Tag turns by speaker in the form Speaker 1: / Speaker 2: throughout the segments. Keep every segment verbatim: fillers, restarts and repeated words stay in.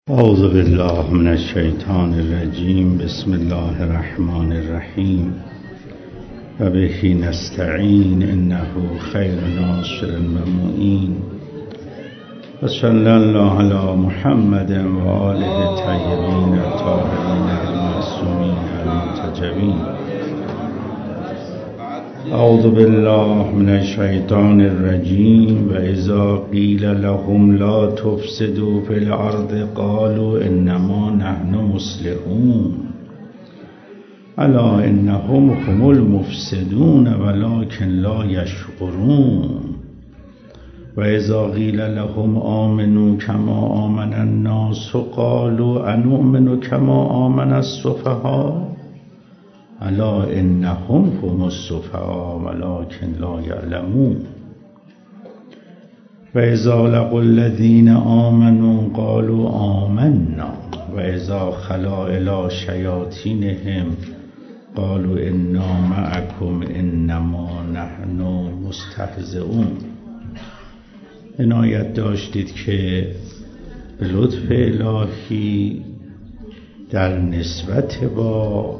Speaker 1: اعوذ بالله من الشیطان الرجیم. بسم الله الرحمن الرحیم و به نستعین انه خیر ناصر و معین و صلی الله علی محمد و آله الطیبین الطاهرین المعصومین المنتجبین. اعوذ بالله من الشیطان الرجیم و اذا قیل لهم لا تفسدوا فی الارض قالوا انما نحن مصلحون الا انهم هم المفسدون ولكن لا یشعرون. و اذا قیل لهم آمنوا كما آمن الناس قالوا انؤمن كما آمن السفهاء الا انهم هم السفهاء ولكن لا يعلمون. و اذا لقوا الذين آمنوا قالوا آمنا و اذا خلا الى شیاطینهم قالوا انا معكم انما نحن مستهزئون. عنایت داشتید که به لطف الهی در نسبت با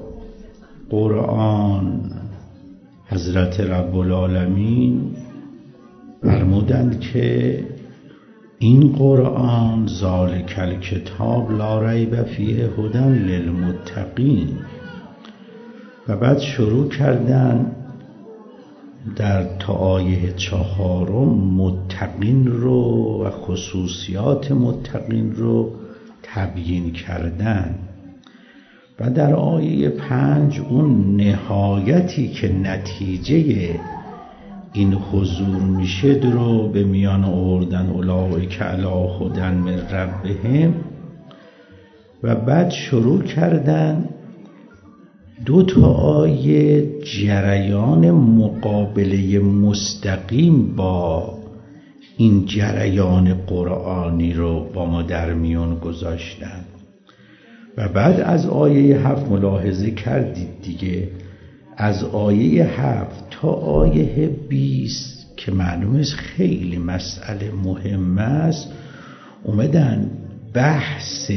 Speaker 1: قرآن حضرت رب العالمین فرمودند که این قرآن ذالک الکتاب لا ریب فیه هدی للمتقین. و بعد شروع کردن در تا آیه چهارم متقین رو و خصوصیات متقین رو تبیین کردن و در آیه پنج اون نهایتی که نتیجه این حضور میشه رو به میان آوردن اولئک علی هدی من ربهم. و بعد شروع کردن دو تا آیه جریان مقابله مستقیم با این جریان قرآنی رو با ما در میان گذاشتن. و بعد از آیه هفت ملاحظه کردید دیگه، از آیه هفت تا آیه بیست که معلوم است خیلی مسئله مهم است، اومدن بحث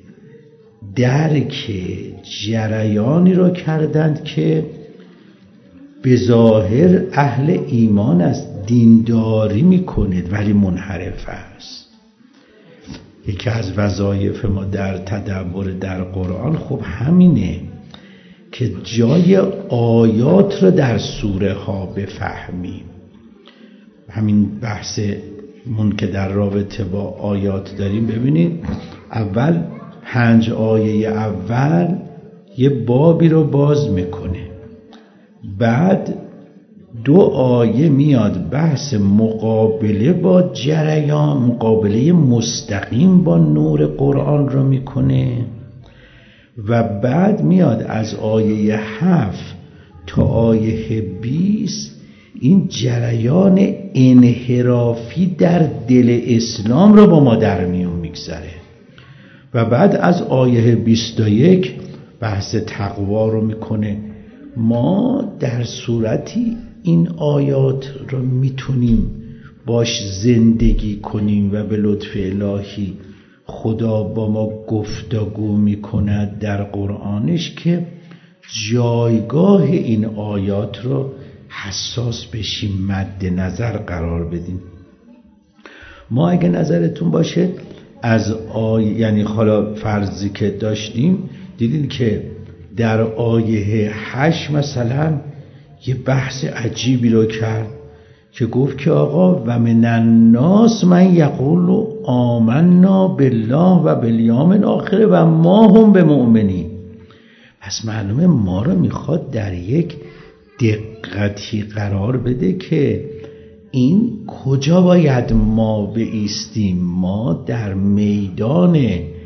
Speaker 1: درک جریانی رو کردند که به ظاهر اهل ایمان است، دینداری میکنید ولی منحرف است. یکی از وظایف ما در تدبر در قرآن خب همینه که جای آیات رو در سوره ها بفهمیم. همین بحثمون که در رابطه با آیات داریم، ببینید اول پنج آیه اول یه بابی رو باز میکنه، بعد دو آیه میاد بحث مقابله با جریان، مقابله مستقیم با نور قرآن رو میکنه و بعد میاد از آیه هفت تا آیه بیست این جریان انحرافی در دل اسلام رو با ما در میون میگذاره و بعد از آیه بیست و یک بحث تقوا رو میکنه. ما در صورتی این آیات رو میتونیم باش زندگی کنیم و به لطف الهی خدا با ما گفتگو میکند در قرآنش که جایگاه این آیات رو حساس بشیم، مد نظر قرار بدیم. ما اگه نظرتون باشه از آیه، یعنی حالا فرضی که داشتیم، دیدین که در آیه هشت مثلا یه بحث عجیبی رو کرد که گفت که آقا و من الناس من یقول آمنا بالله و بالیوم الاخر و ما هم بمؤمنین. پس معلومه ما رو میخواد در یک دقتی قرار بده که این کجا باید ما بایستیم. ما در میدان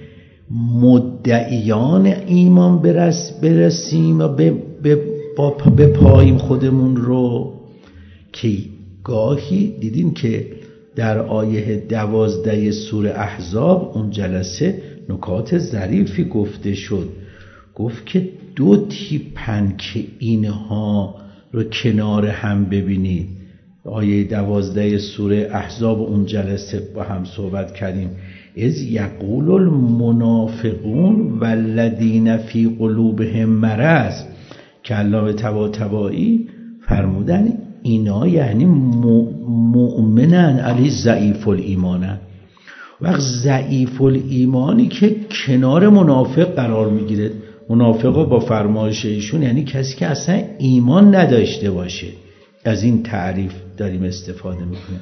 Speaker 1: مدعیان ایمان برس برسیم و به به پاییم خودمون رو، که گاهی دیدین که در آیه دوازده سوره احزاب اون جلسه نکات ظریفی گفته شد. گفت که دو تیپن که اینها رو کنار هم ببینید. آیه دوازده سوره احزاب اون جلسه با هم صحبت کردیم. اذ یقول المنافقون والذین فی قلوبهم مرض که علامه طباطبایی فرمودن اینا یعنی مؤمنن علی ضعیف الایمانن. وقت ضعیف الایمانی که کنار منافق قرار میگیره، منافقا با فرمایش ایشون یعنی کسی که اصلا ایمان نداشته باشه. از این تعریف داریم استفاده میکنیم.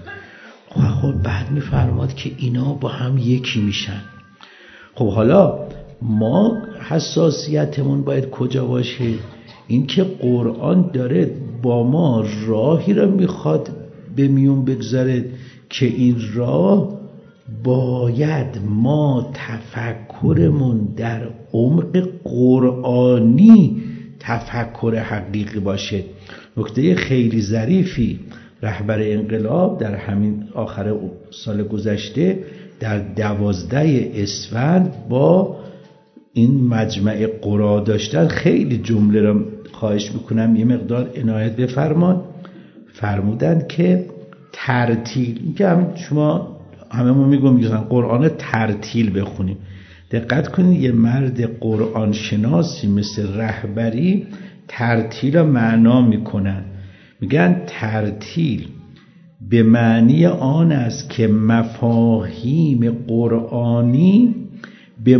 Speaker 1: خب بعد میفرماد که اینا با هم یکی میشن. خب حالا ما حساسیتمون باید کجا باشه؟ این که قرآن داره با ما راهی رو میخواد به میون بگذاره که این راه باید ما تفکرمون در عمق قرآنی تفکر حقیقی باشه. نکته خیلی ظریفی رهبر انقلاب در همین آخر سال گذشته در دوازده اسفند با این مجمع قرا داشتن، خیلی جمله را خواهش میکنم یه مقدار عنایت بفرمان. فرمودند که ترتیل، این که همین شما هممون میگم میگن قرآن ترتیل بخونیم. دقت کنید یه مرد قرآن شناسی مثل رهبری ترتیل معنا میکنن. میگن ترتیل به معنی آن است که مفاهیم قرآنی به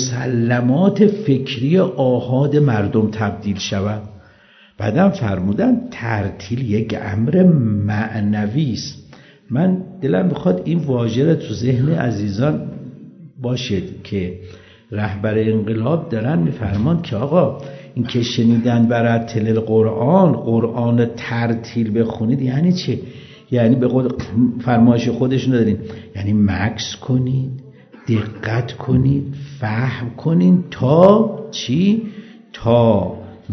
Speaker 1: مسلمات فکری آحاد مردم تبدیل شود. بعدم فرمودن ترتیل یک امر معنوی است. من دلم میخواد این واژه را تو ذهن عزیزان باشد که رهبر انقلاب دارن میفرمان که آقا این که شنیدن برای تل قرآن قرآن ترتیل بخونید یعنی چه؟ یعنی به قول فرمایش خودشون دارین، یعنی مکث کنید، دقت کنید، فهم کنید تا چی؟ تا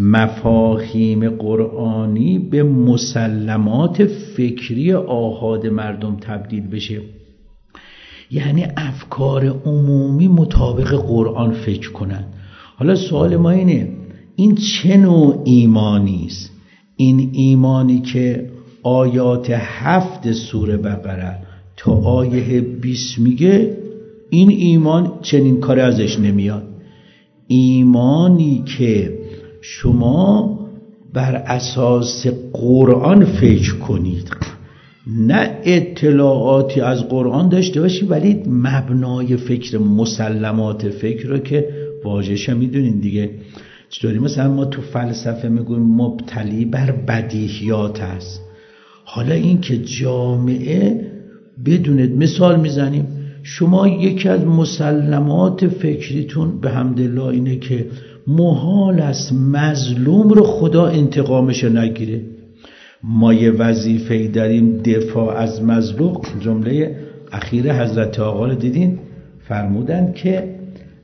Speaker 1: مفاهیم قرآنی به مسلمات فکری آحاد مردم تبدیل بشه. یعنی افکار عمومی مطابق قرآن فکر کنن. حالا سوال ما اینه این چه نوع ایمانی است؟ این ایمانی که آیات هفت سوره بقره تا آیه بیست میگه، این ایمان چنین کاری ازش نمیاد. ایمانی که شما بر اساس قرآن فکر کنید، نه اطلاعاتی از قرآن داشته باشید ولی مبنای فکر، مسلمات فکر رو که واژه‌ش میدونین دیگه. چطوری مثلا ما تو فلسفه میگویم مبتلی بر بدیهیات است. حالا این که جامعه بدونید، مثال میزنیم، شما یکی از مسلمات فکریتون به حمدالله اینه که محال است مظلوم رو خدا انتقامش نگیره. ما یه وظیفه‌ای داریم دفاع از مظلوم. جمله اخیر حضرت آقا رو دیدین؟ فرمودن که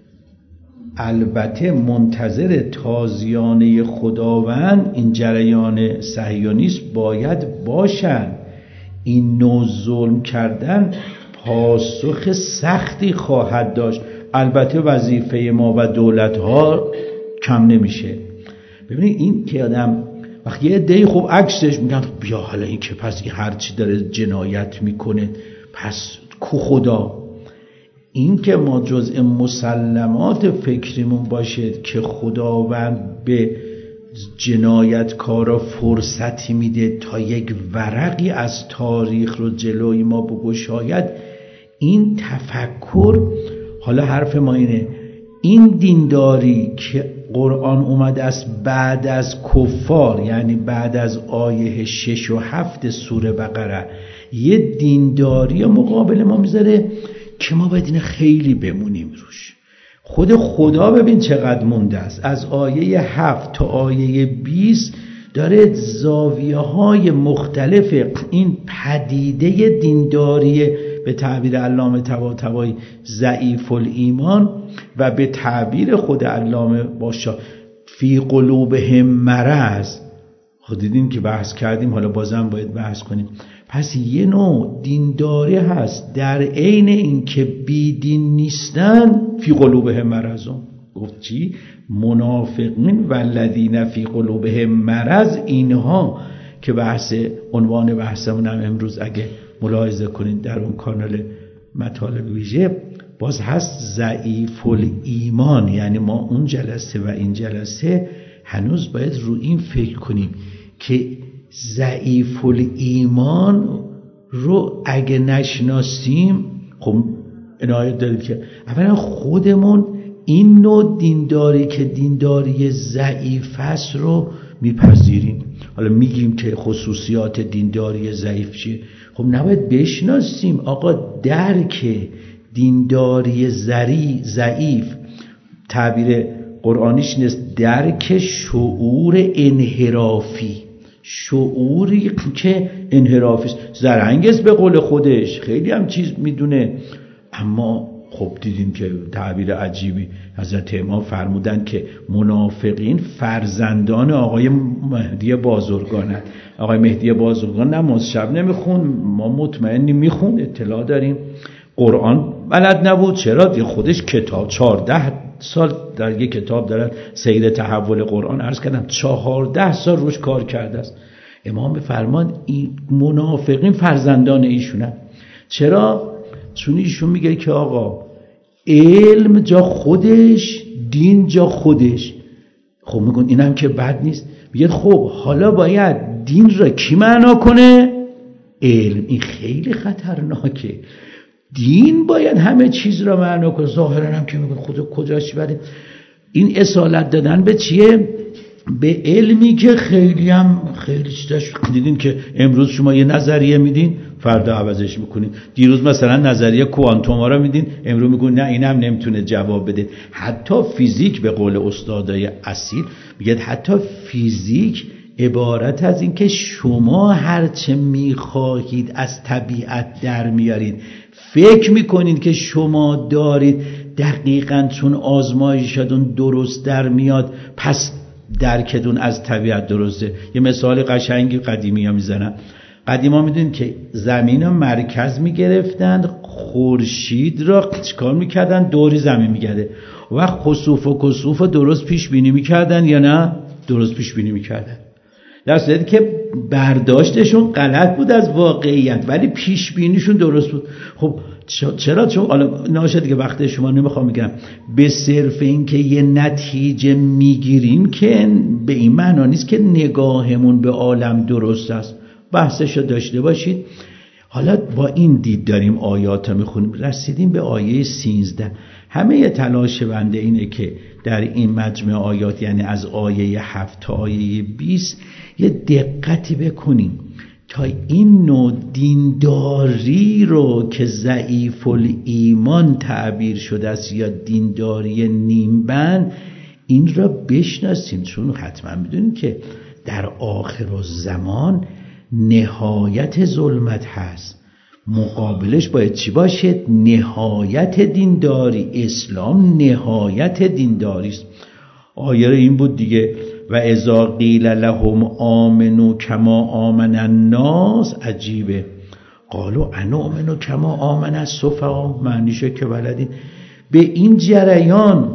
Speaker 1: البته منتظر تازیانه خداوند این جریان صهیونیست باید باشن. این نوع ظلم کردن پاسخ سختی خواهد داشت. البته وظیفه ما و دولت‌ها کم نمیشه. ببینید این که آدم وقتی یه عده‌ای خوب عکسش میگن بیا حالا این که پس این هر چی داره جنایت میکنه پس کو خدا. این که ما جزء مسلمات فکریمون باشه که خداوند به جنایتکارا فرصتی میده تا یک ورقی از تاریخ رو جلوی ما بگشاید، این تفکر. حالا حرف ما اینه این دینداری که قرآن اومده است بعد از کفار، یعنی بعد از آیه شش و هفت سوره بقره، یه دینداری مقابل ما میذاره که ما باید این خیلی بمونیم روش. خود خدا ببین چقدر مونده است. از آیه هفت تا آیه بیست داره زاویه های مختلف این پدیده دینداری، به تعبیر علامه طباطبایی ضعیف الایمان و به تعبیر خود علامه باشا فی قلوبهم مرض. خود دیدین که بحث کردیم، حالا بازم باید بحث کنیم. پس یه نوع دینداری هست در عین این که بی دین نیستن فی قلوبهم مرضون. گفت چی؟ منافقین والذین فی قلوبهم مرض. اینها که بحث عنوان بحثمون هم امروز اگه ملاحظه کنید در اون کانال مطالب ویژه باز هست ضعیف الایمان. یعنی ما اون جلسه و این جلسه هنوز باید رو این فکر کنیم که ضعیف الایمان رو اگه نشناسیم، خب عنایت داریم که اولا خودمون این نوع دینداری که دینداری ضعیف است رو میپذیریم. حالا میگیم که خصوصیات دینداری ضعیف چیه؟ خب نباید بشناسیم آقا درک دینداری زری ضعیف، تعبیر قرآنیش نیست، درک شعور انحرافی، شعوری که انحرافی است. زرنگست به قول خودش، خیلی هم چیز میدونه، اما خب دیدیم که تعبیر عجیبی حضرت امام فرمودن که منافقین فرزندان آقای مهدی بازرگانند. آقای مهدی بازرگان نماز شب نمیخون، ما مطمئنی میخون، اطلاع داریم. قرآن بلد نبود، چرا؟ خودش کتاب چهارده سال در یک کتاب دارن سیر تحول قرآن عرض کردم، چهارده سال روش کار کرده است. امام فرمان این منافقین فرزندان ایشونن. چرا؟ چون ایشون میگه که آقا علم جا خودش، دین جا خودش. خب میگن اینم که بد نیست. میگه خب حالا باید دین را کی معنا کنه؟ علم. این خیلی خطرناکه. دین باید همه چیز را معنا کنه. ظاهرا هم که میگن خدا کجاش بده. این اصالت دادن به چیه؟ به علمی که خیلی هم خیلی چیزاش دیدین که امروز شما یه نظریه میدین فردا عوضش میکنین. دیروز مثلا نظریه کوانتوم ها رو میدین، امروز میگن نه اینم نمیتونه جواب بده. حتی فیزیک به قول استادای اصیل میگه حتی فیزیک عبارت از این که شما هرچه میخواهید از طبیعت در میارید، فکر میکنید که شما دارید، دقیقاً چون آزمایشتون درست در میاد پس درکتون از طبیعت درسته. یه مثال قشنگی قدیمی ها میزنن. قدیم ها میدونید که زمین ها مرکز میگرفتند، خورشید را چکار میکردن؟ دوری زمین میگرده و خسوف و کسوف درست پیش بینی میکردن یا نه؟ درست پیش بینی میکردن، در صورتی که برداشتشون غلط بود از واقعیت ولی پیش بینیشون درست بود. خب چرا؟ چون حالا ناشه دیگه وقت شما نمیخوام میگم، به صرف این که یه نتیجه میگیریم که به این معنا نیست که نگاهمون به عالم درست است. بحثشو داشته باشید. حالا با این دید داریم آیات رو میخونیم، رسیدیم به آیه سیزده. همه تلاش بنده اینه که در این مجمع آیات، یعنی از آیه هفت تا آیه بیست، یه دقتی بکنیم تا این نوع دینداری رو که ضعیف الایمان تعبیر شده است یا دینداری نیمبند، این را بشناسیم. چون حتما میدونیم که در آخر الزمان نهایت ظلمت هست، مقابلش باید چی باشه؟ نهایت دینداری. اسلام نهایت دینداری است. آیه این بود دیگه، و اذا قیل لهم آمنوا کما آمن الناس. عجیبه، قالوا انؤمن کما آمن السفهاء. معنیشه که بلدین به این جریان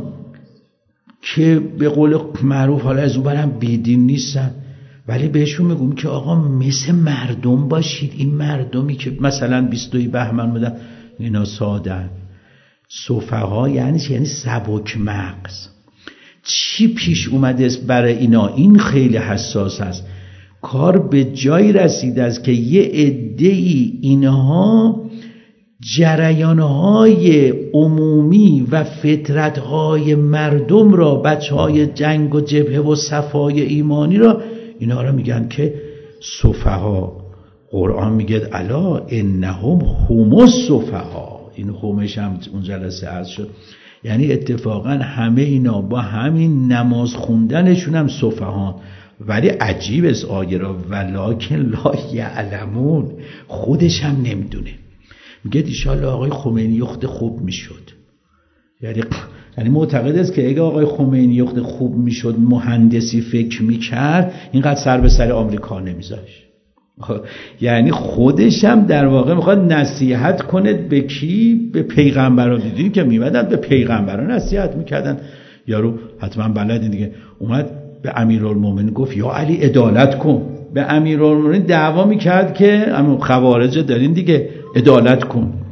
Speaker 1: که به قول معروف حالا از اون برم بیدین نیستن، ولی بهشون میگم که آقا مثل مردم باشید. این مردمی که مثلا بیستوی بهمن بودن اینا سادن. سفها یعنی چی؟ یعنی سبک مغز. چی پیش اومده است برای اینا؟ این خیلی حساس است. کار به جایی رسیده است که یه عده‌ای اینها جریانهای عمومی و فطرتهای مردم را، بچهای جنگ و جبهه و صفای ایمانی را، اینا را میگن که سفها. قرآن میگه الا انهم هم السفها. این همش هم اون جلسه عرض شد. یعنی اتفاقا همه اینا با همین نماز خوندنشون هم سفهان. ولی عجیب است آیه را ولکن لا یعلمون، خودش هم نمیدونه. میگه انشالله آقای خمینی یخت خوب میشد. یعنی یعنی معتقد است که اگه آقای خمینی یخت خوب میشد، مهندسی فکر میکرد، اینقدر سر به سر آمریکا نمیذاشت. یعنی خودش هم در واقع میخواد نصیحت کنه به کی؟ به پیغمبران. دیدین که میمدن به پیغمبران نصیحت میکردن. یارو حتما بلدین دیگه، اومد به امیرالمومنین گفت یا علی عدالت کن. به امیرالمومنین دعوا میکرد که خوارج دارین دیگه، عدالت کن.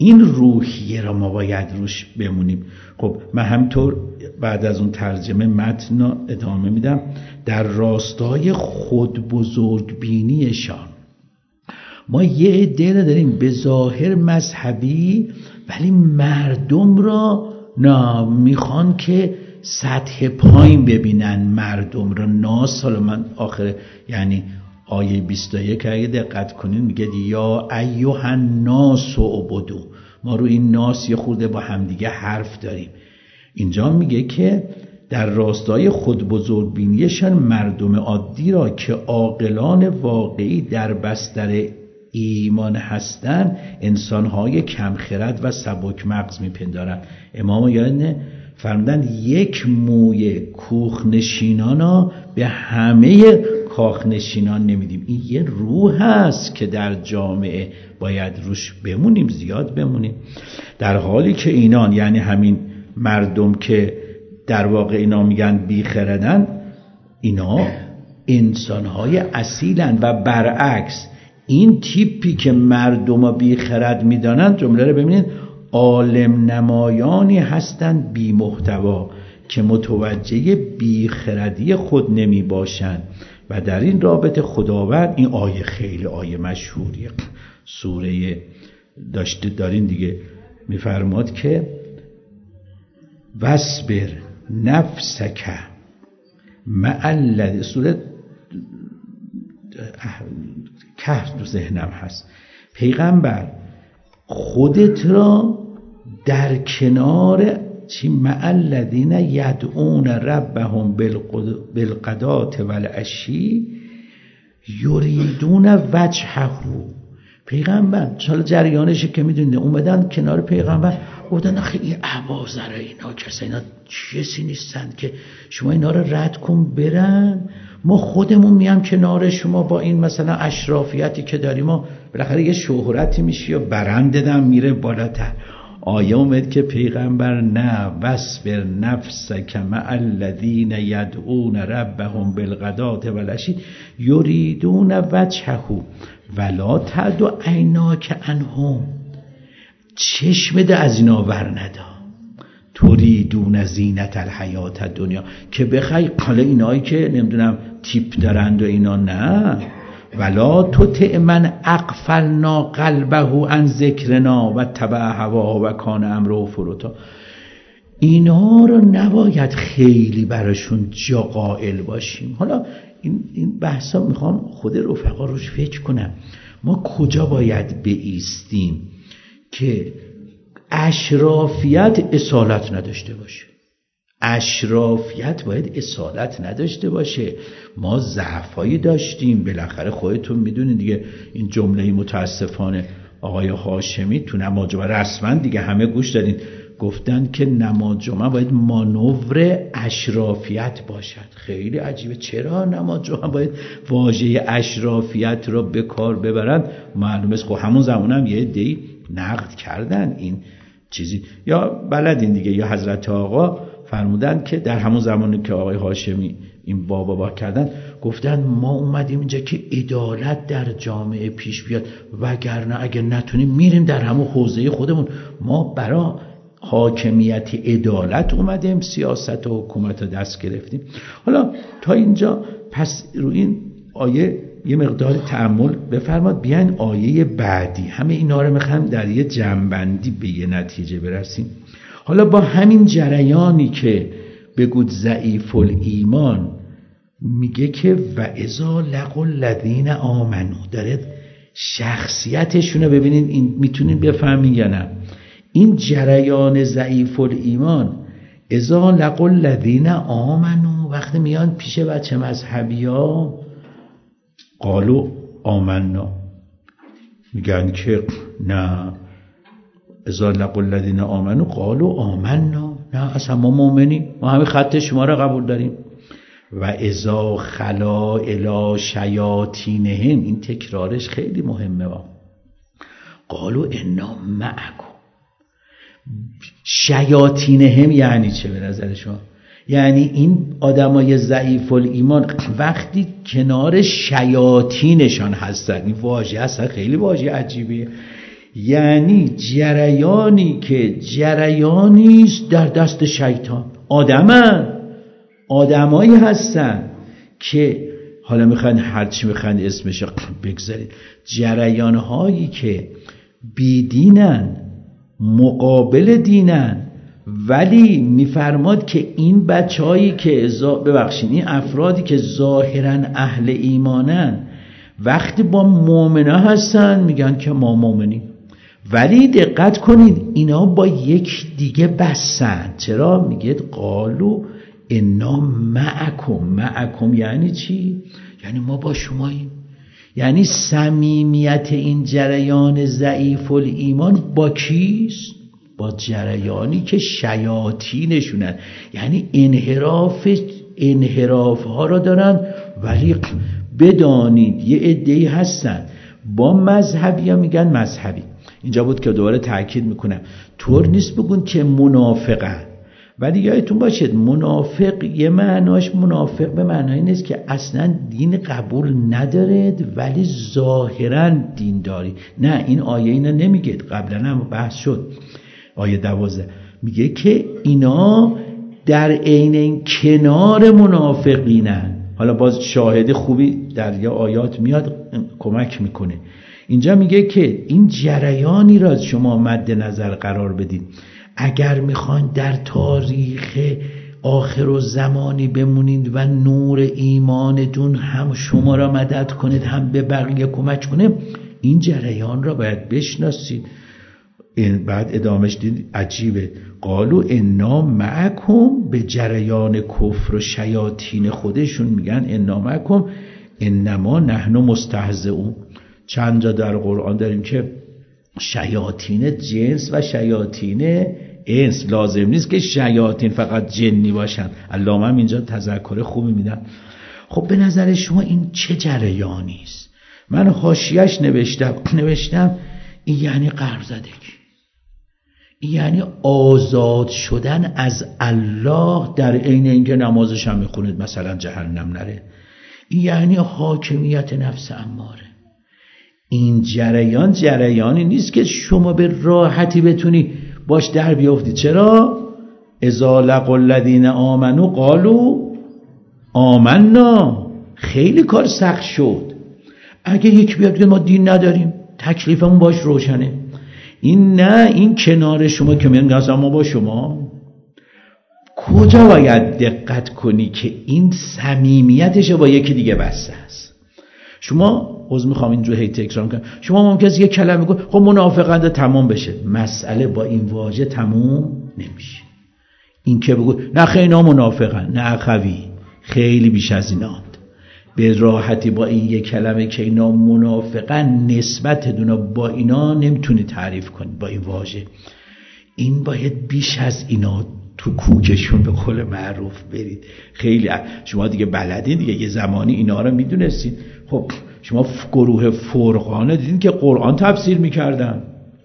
Speaker 1: این روحیه را ما باید روش بمونیم. خب من همطور بعد از اون ترجمه متن ادامه میدم. در راستای خود بزرگ بینیشان، ما یه عده داریم به ظاهر مذهبی ولی مردم را نه میخوان که سطح پایین ببینن مردم را. ناس، حالا من آخر یعنی آیه بیست و یک اگه دقت کنین میگه یا ایها الناس اعبدوا. ما رو این ناس یه خورده با همدیگه حرف داریم. اینجا میگه که در راستای خود بزرگ بینیشان مردم عادی را که عاقلان واقعی در بستر ایمان هستند انسانهای کمخرد و سبک مغز میپندارند. امام یعنی فرمودن یک موی کوخنشینانا به همه کاخنشینان نمیدیم. این یه روح هست که در جامعه باید روش بمونیم، زیاد بمونیم. در حالی که اینان یعنی همین مردم که در واقع اینا میگن بیخردن، اینا انسانهای اصیلن و برعکس این تیپی که مردم بیخرد میدانند، جمله رو ببینید، عالم نمایانی هستند بی محتوا که متوجه بیخردی خود نمی باشند و در این رابطه خداوند، این آیه خیلی آیه مشهوریه، سوره داشته دارین دیگه، میفرماد که وصبر نفسک مع الذین، سوره کهف تو ذهنم هست، پیغمبر خودت را در کنار چی مع الذین یدعون ربهم بالغداة والعشی یریدون وجهه. پیغمبر حالا جریانشه که میدونید، اومدن کنار پیغمبر گفتن آخه این ابازره اینا کسا اینا چیزی نیستن که شما اینا رو رد کن برن، ما خودمون میام کنار شما با این مثلا اشرافیتی که داریم ما بالاخره یه شهرتی میشی و برنددم میره بالاتر. آیه اومد که پیغمبر نه، وصبر نفسک مع الذین یدعون ربهم بالغداة والعشی یریدون وجهه ولا تعد عیناک عنهم، چشمت از اینا ور ندا، تریدون زینت الحیات الدنیا، که بخوای حالا اینایی که نمیدونم تیپ دارند و اینا، نه، ولا تطع من اغفلنا قلبه عن ذکرنا و تبع هواه و کان امره فرطا. اینا رو نباید خیلی براشون جا قائل باشیم. حالا این این بحثا میخوام خود رفقا روش فکر کنم، ما کجا باید بایستیم که اشرافیت اصالت نداشته باشه. اشرافیت باید اصالت نداشته باشه. ما ضعفایی داشتیم، بالاخره خودتون میدونید دیگه. این جمله متاسفانه آقای هاشمی تو نماز جمعه رسما دیگه همه گوش دادین، گفتن که نماز جمعه باید مانور اشرافیت باشد. خیلی عجیبه، چرا نماز جمعه باید واژه اشرافیت رو به کار ببرن؟ معلومه خب همون زمان هم یه عده‌ای نقد کردن این چیزی، یا بلدین دیگه، یا حضرت آقا فرمودن که در همون زمانی که آقای هاشمی این بابا با کردن، گفتن ما اومدیم اینجا که عدالت در جامعه پیش بیاد، وگرنه اگه نتونیم میریم در همون حوزه خودمون. ما برای حاکمیت عدالت اومدیم، سیاست و حکومت رو دست گرفتیم. حالا تا اینجا پس رو این آیه یه مقدار تأمل بفرماد. بیاین آیه بعدی، همه اینا رو میخوایم در یه جمع‌بندی به یه نتیجه برسیم. حالا با همین جریانی که بگود ضعیف الایمان، میگه که و اذا لقوا الذین آمنو، داره شخصیتشون رو ببینین. این میتونین بفهمین یا نه؟ این جریان ضعیف الایمان، اذا لقوا الذین آمنو، وقتی میان پیش بچه مذهبی ها قالوا آمنا، میگن که نه، اذا لقوا الذین آمنو قالوا آمنا، نه اصلا ما مؤمنیم، ما همین خط شما رو قبول داریم. و اذا خلا الی شیاطینهم، این تکرارش خیلی مهمه، با قالوا انا معکم. شیاطینهم یعنی چه به نظر شما؟ یعنی این آدمای ضعیف الایمان وقتی کنار شیاطینشان هستن، این واژه اصلا خیلی واژه عجیبیه. یعنی جریانی که جریانی است در دست شیطان. آدمن آدمایی هستن که حالا میخواین هرچی میخواین اسمش بگذارید، جریانهایی که بیدینن، مقابل دینن، ولی میفرماد که این بچه‌هایی که ببخشید این افرادی که ظاهرا اهل ایمانن وقتی با مؤمنا هستن میگن که ما مؤمنیم، ولی دقت کنید اینا با یک دیگه بسن. چرا؟ میگه قالو انا معکم. معکم یعنی چی؟ یعنی ما با شماییم. یعنی صمیمیت این جریان ضعیف الایمان با کیست؟ با جریانی که شیاطینشونن، یعنی انحراف انحراف ها را دارن. ولی بدانید یه عده‌ای هستن با مذهبی ها میگن مذهبی. اینجا بود که دوباره تاکید میکنم طور نیست بگون که منافقن، ولی یادتون باشید منافق یه معناش منافق به معنای نیست که اصلا دین قبول نداره ولی ظاهرا دین داری. نه، این آیه اینا نمیگه، قبلا هم بحث شد. آیه دوازده میگه که اینا در عین این کنار منافقینن. حالا باز شاهد خوبی در یا آیات میاد کمک میکنه. اینجا میگه که این جریانی را شما مد نظر قرار بدید. اگر میخواین در تاریخ آخر و زمانی بمونید و نور ایمانتون هم شما را مدد کنید هم به بقیه کمک کنه، این جریان را باید بشناسید. این بعد ادامهش دید عجیبه، قالو انا معکم، به جریان کفر و شیاطین خودشون میگن انا معکم انما نحن مستهزئون. چند جا در قرآن داریم که شیاطین جنس و شیاطین انس، لازم نیست که شیاطین فقط جنی باشن. علامه هم اینجا تذکر خوبی میدن. خب به نظر شما این چه جریانی است؟ من حاشیه‌اش نوشتم نوشتم این یعنی قرب زدگی، این یعنی آزاد شدن از الله در عین اینکه نمازش هم میخونید مثلا جهنم نره. این یعنی حاکمیت نفس اماره. این جریان جریانی نیست که شما به راحتی بتونی باش در بیافتید. چرا؟ اذا لقوا الذین آمنوا قالوا آمنا. خیلی کار سخت شد. اگه یک بیاد که ما دین نداریم تکلیفمون باش روشنه. این نه، این کنار شما که میگن اصلا ما با شما. کجا باید دقت کنی که این صمیمیتش با یکی دیگه بسته است. شما عذر میخوام اینجور هی تکرار کنم، شما ممکنه یه کلمه بگو خب منافقنده تمام بشه. مسئله با این واژه تموم نمیشه. این که بگو نه خیلی اینا منافقن، نه خوی، خیلی بیش از ایناند. به راحتی با این یک کلمه که اینا منافقن نسبت دونا با اینا نمیتونی تعریف کنی با این واژه. این باید بیش از اینا تو کوکشون به قول معروف برید. خیلی شما دیگه بلدین دیگه، یه زمانی اینا رو میدونستین. خب شما گروه فرقانه دیدین که قرآن تفسیر میکردن.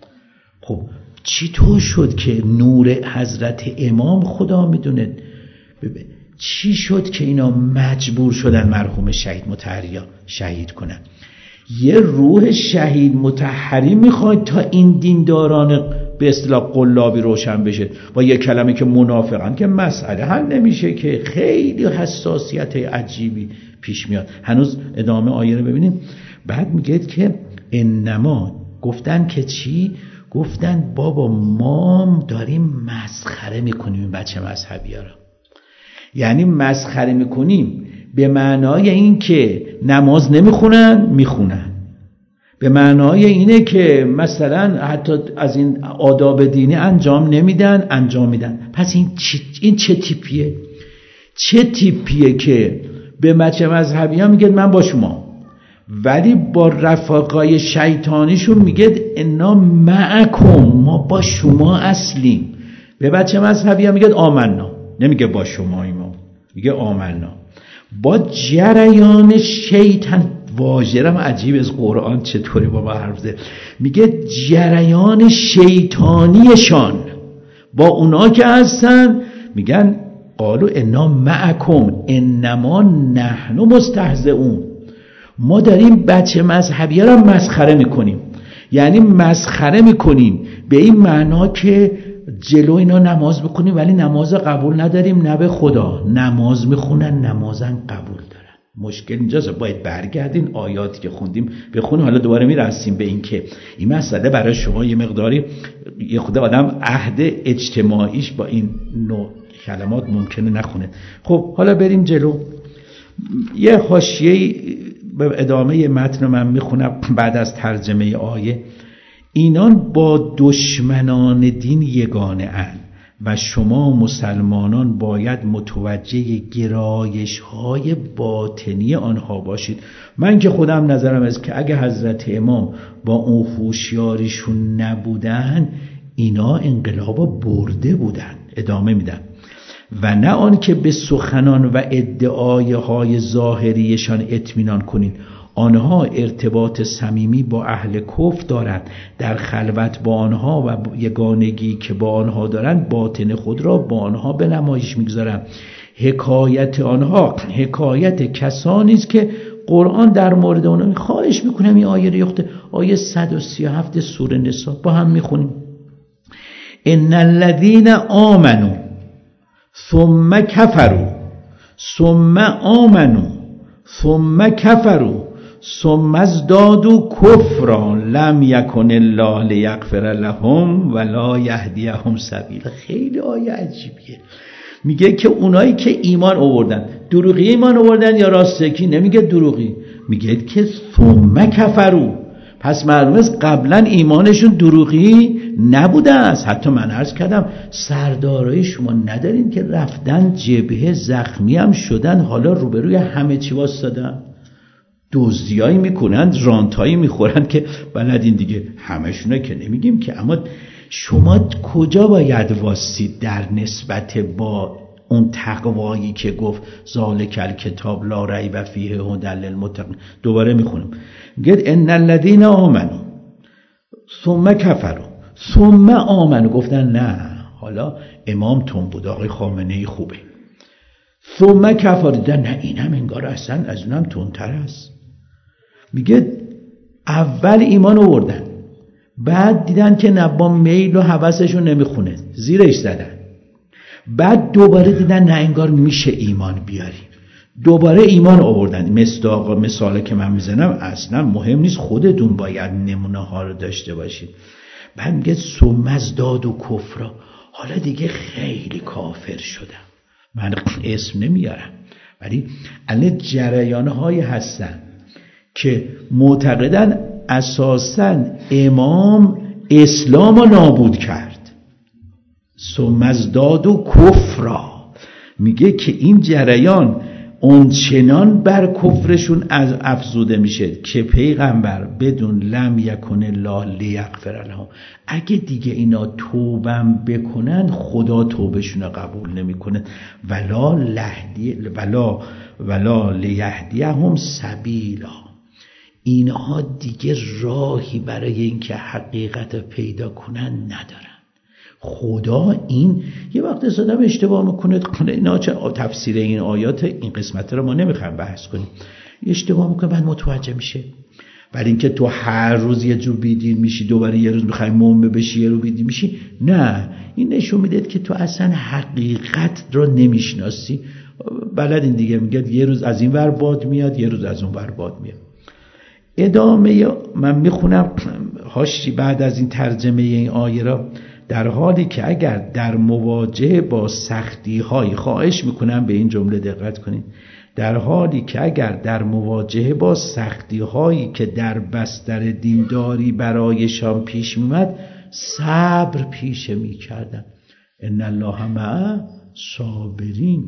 Speaker 1: خب چی تو شد که نور حضرت امام خدا میدونه ببین چی شد که اینا مجبور شدن مرحوم شهید مطهری شهید کنن؟ یه روح شهید مطهری میخواد تا این دینداران به اصطلاح قلابی روشن بشه با یه کلمه که منافقن که مسئله حل نمیشه، که خیلی حساسیت عجیبی پیش میاد. هنوز ادامه آیه رو ببینیم. بعد میگه که انما گفتن که چی؟ گفتن بابا ما داریم مسخره میکنیم این بچه مذهبی ها رو. یعنی مسخره میکنیم به معنای این که نماز نمیخونن میخونن، به معنای اینه که مثلا حتی از این آداب دینی انجام نمیدن انجام میدن. پس این چه, این چه تیپیه؟ چه تیپیه که به بچه مذهبی ها میگه من با شما، ولی با رفاقای شیطانیشون میگه انا معکم، ما با شما اصلیم. به بچه مذهبی ها میگه آمنا، نمیگه با شما ایما، میگه آمنا. با جریان شیطان، واژه‌ام عجیب از قرآن چطوری با ما حرف زد. میگه جریان شیطانیشان با اونا که هستن میگن قالو انا معکم انما نحن مستهزئون، ما داریم بچه مذهبی را مسخره میکنیم. یعنی مسخره میکنیم به این معنا که جلو اینا نماز بکنیم ولی نماز قبول نداریم، نه به خدا. نماز میخونن، نمازن قبول دارن. مشکل اینجاست. باید برگردین آیاتی که خوندیم بخونیم. حالا دوباره میرسیم به این که این مسئله برای شما یه مقداری یه خود آدم عهد اجتماعیش با این نوع کلمات ممکنه نخونه. خب حالا بریم جلو. یه حاشیه به ادامه متن من میخونم بعد از ترجمه آیه. اینان با دشمنان دین یگانه اند و شما مسلمانان باید متوجه گرایش های باطنی آنها باشید. من که خودم نظرم است که اگه حضرت امام با اون هوشیاریشون نبودن اینا انقلاب برده بودن. ادامه میدم. و نه آن که به سخنان و ادعای های ظاهریشان اطمینان کنید. آنها ارتباط صمیمی با اهل کفر دارند. در خلوت با آنها و یگانگی که با آنها دارند باطن خود را با آنها به نمایش میگذارند. حکایت آنها حکایت کسانی است که قرآن در مورد آنها. خواهش میکنم این آیه رو یخته آیه صد و سی و هفت سوره نساء با هم میخونیم. ان الذين آمنوا ثم كفروا ثم آمنوا ثم كفروا ثم ازدادوا کفرا لم یکن الله لیغفر لهم ولا یهدیهم سبیلا. خیلی آیه عجیبیه. میگه که اونایی که ایمان آوردن، دروغی ایمان آوردن یا راستگی؟ نمیگه دروغی، میگه که ثم کفروا. پس معلومه است قبلا ایمانشون دروغی نبوده است. حتی من عرض کردم سردارای شما ندارین که رفتن جبهه زخمی هم شدن، حالا روبروی همه چی واسطادن، دزدیایی میکنن، رانتایی میخورن که بلدین دیگه. همشونه که نمیگیم که، اما شما کجا باید واسید در نسبت با اون تقوایی که گفت ذالک الکتاب لا ریب فیه هدی للمتقین؟ دوباره میخونم. گفت ان الذین آمنوا ثم کفروا ثم آمنوا. گفتن نه، حالا امام تون بود، آقای خامنه‌ای خوبه. ثم کفروا، دیدن نه این هم انگار اصلا از اونم تندتر است. میگه اول ایمان آوردن، بعد دیدن که نه با میل و هوسشون نمیخونه، زیرش زدن. بعد دوباره دیدن نه انگار میشه ایمان بیاریم، دوباره ایمان آوردن. مصداق مثاله که من میزنم اصلا مهم نیست، خودتون باید نمونه ها رو داشته باشید. بعد میگه ثم ازدادوا کفرا، حالا دیگه خیلی کافر شدم. من اسم نمیارم ولی الان جریان های هستن که معتقدن اساساً امام اسلام رو نابود کرد. ثم ازدادوا کفرا، میگه که این جریان اونچنان بر کفرشون از افزوده میشه که پیغمبر بدون لم یکن الله لیغفر لهم، اگه دیگه اینا توبم بکنن خدا توبشون رو قبول نمیکنه. ولا لهدی ولا ولا لیهدیهم سبیلا، اینها دیگه راهی برای اینکه حقیقت پیدا کنن ندارن. خدا این یه وقت آدم اشتباه میکنه، اینا چه تفسیر این آیات این قسمت رو ما نمیخوایم بحث کنیم، اشتباه میکنه بعد متوجه میشه. ولی اینکه تو هر روز یه جور بیدین میشی، دوباره یه روز میخوای مومن بشی یه رو بیدین میشی، نه، این نشون میده که تو اصلا حقیقت رو نمیشناسی. بلد این دیگه میگه یه روز از این ور باد میاد یه روز از اون ور باد میاد. ادامه من میخونم هاشی بعد از این ترجمه این آیه را. در حالی که اگر در مواجهه با سختی های، خواهش میکنم به این جمله دقت کنید، در حالی که اگر در مواجهه با سختی هایی که در بستر دینداری برایشان پیش میمد صبر پیشه میکردن. ان الله مع صابرین،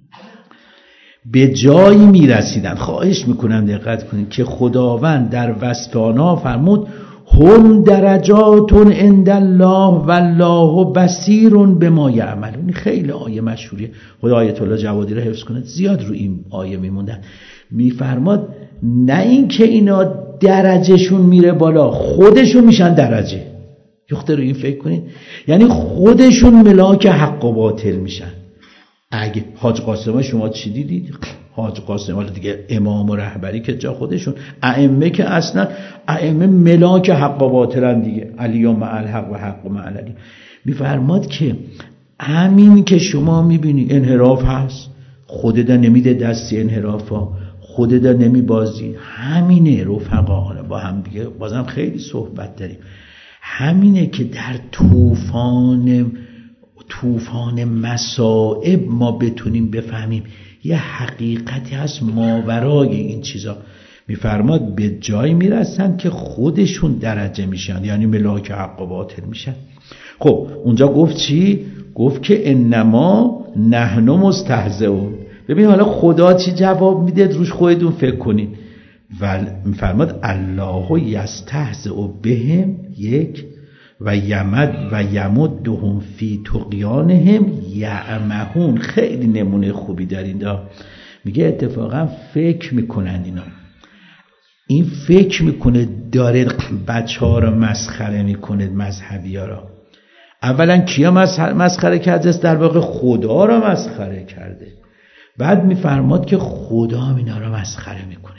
Speaker 1: به جایی میرسیدن. خواهش میکنم دقت کنید که خداوند در وصف آنها فرمود هم درجاتون عند الله والله بصیر بما یعملون. خیلی آیه مشهوریه، خدا آیت الله جوادی رو حفظ کنه، زیاد رو این آیه میموندن. میفرماد نه این که اینا درجهشون میره بالا، خودشون میشن درجه. یخته رو این فکر کنید، یعنی خودشون ملاک حق و باطل میشن. اگه حاج قاسم شما چی دیدید؟ حاج قاسم، حالا دیگه امام و رهبری که جا خودشون، ائمه که اصلا ائمه ملاک حق و باطلن دیگه، علی و مع الحق و حق و مع علی. میفرماد که همین که شما میبینی انحراف هست، خودت نمیده دستی انحرافا، خودت نمیبازی، همینه رفقا. با هم دیگه بازم خیلی صحبت داریم، همینه که در طوفان طوفان مصائب ما بتونیم بفهمیم یه حقیقتی هست ماورای این چیزا. میفرماد به جای میرسن که خودشون درجه میشن، یعنی ملاک حق و باطل میشن. خب اونجا گفت چی؟ گفت که انما نحن مستهزئون. ببین حالا خدا چی جواب میده، روش خودتون فکر کنید. و میفرماد الله یستهزئ بهم، یک، و یمد و یمدهم فی طغیانهم یعمهون. خیلی نمونه خوبی در این دا میگه اتفاقا فکر میکنن اینا، این فکر میکنه داره بچه ها رو مسخره میکنه، مذهبی ها رو. اولا کیا مسخره کرده است؟ در واقع خدا رو مسخره کرده. بعد میفرماد که خدا هم اینا رو مسخره میکنه.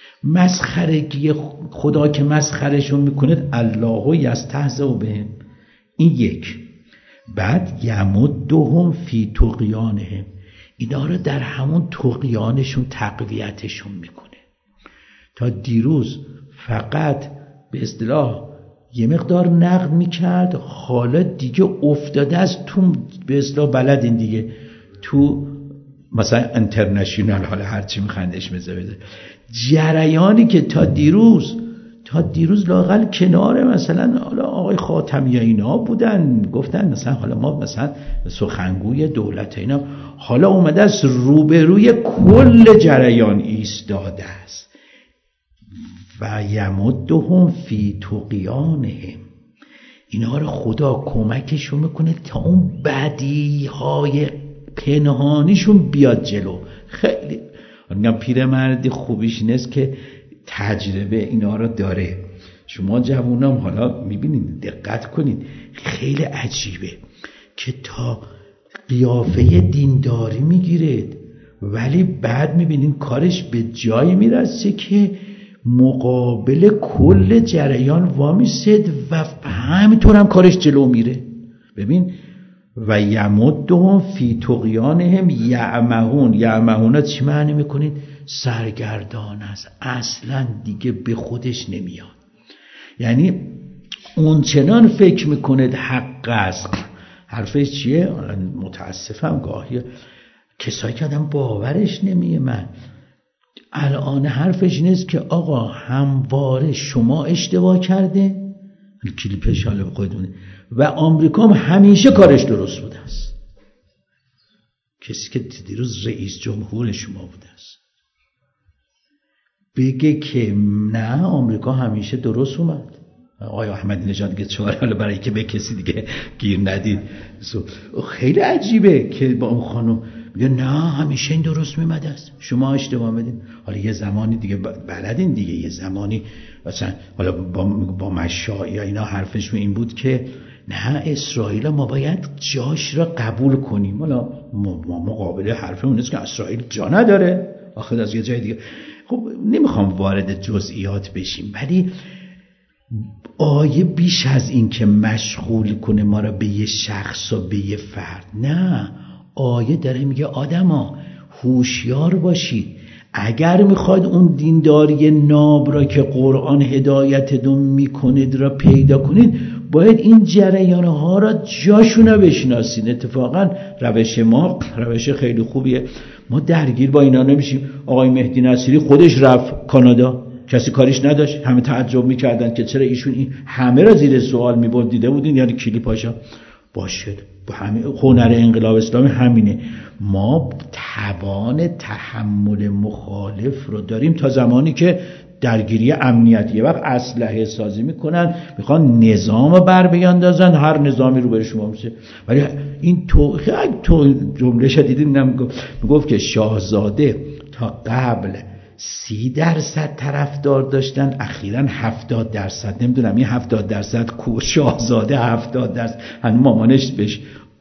Speaker 1: مسخرگی خدا که مسخرشون میکنه، الله یستهزئ بهم، این یک. بعد یمدهم فی طغیانهم، اینا رو در همون طغیانشون تقویتشون میکنه. تا دیروز فقط به اصطلاح یه مقدار نقد میکرد، حالا دیگه افتاده است تو به اصطلاح بلدین دیگه، تو مثلا انترنشنال، حالا هرچی میخندش بده، جریانی که تا دیروز تا دیروز لااقل کنار مثلا حالا آقای خاتمی اینا بودن، گفتن مثلا حالا ما مثلا سخنگوی دولت اینا، حالا اومده است روبروی کل جریان ایستاده است. و یمدهم فی طغیانهم، اینا رو خدا کمکشون میکنه تا اون بدیهای پنهانیشون بیاد جلو. خیلی میگم پیرمردی خوبیش اینست که تجربه اینا رو داره. شما جوونام حالا میبینید، دقت کنید، خیلی عجیبه که تا قیافه دینداری میگیرید ولی بعد میبینید کارش به جایی میرسه که مقابل کل جریان وامیسد و همینطور هم کارش جلو میره. ببین و یمدهم فی طغیانهم یعمهون. یعمهون چی معنی میکنید؟ سرگردان است، اصلا دیگه به خودش نمیاد. یعنی اون چنان فکر میکند حق است. حرفش چیه؟ متاسفم گاهی کسایی که آدم باورش نمیه. من الان حرفش نیست که آقا همواره شما اشتباه کرده، کلیپش حالا خودتونه، و آمریکا هم همیشه کارش درست بوده است. کسی که دیروز رئیس جمهور شما بوده است بگه که نه آمریکا همیشه درست اومد. آقای احمدی نژاد دیگه چهار حالا برای که به کسی دیگه گیر ندید. خیلی عجیبه که با اون خانم میگه نه همیشه این درست میمده است، شما اشتباه میدین. حالا یه زمانی دیگه بلدین دیگه، یه زمانی مثلا حالا با با مشا یا اینا حرفش این بود که نه اسرائیل ما باید جاش را قبول کنیم. حالا ما مقابل حرفمون نیست که اسرائیل جا نداره، آخر از یه جای دیگه. خب نمیخوام وارد جزئیات بشیم، ولی آیه بیش از این که مشغول کنه ما را به یه شخص و به یه فرد، نه، آیه داره میگه آدما هوشیار باشید. اگر میخواید اون دینداری ناب را که قرآن هدایتتون میکنه را پیدا کنید، باید این جریان ها را جاشون رو بشناسید. اتفاقا روش ما روش خیلی خوبیه، ما درگیر با اینا نمیشیم. آقای مهدی نصیری خودش رفت کانادا، کسی کاریش نداشت، همه تعجب میکردن که چرا ایشون این همه را زیر سوال میبرد. دیده بودین یعنی کلیپاشا باشد با همین هنر انقلاب اسلامی همینه. ما توان تحمل مخالف رو داریم تا زمانی که درگیری امنیتی وقت اسلحه سازی میکنن، میخوان نظام رو بر بیاندازن، هر نظامی رو بر شما میشه. ولی این تو تو جمله شدیدی میگفت که شاهزاده تا قبل سی درصد طرفدار داشتن، اخیراً هفتاد درصد. نمیدونم این هفتاد درصد کو، شاهزاده هفتاد درصد، هن مامانش بهش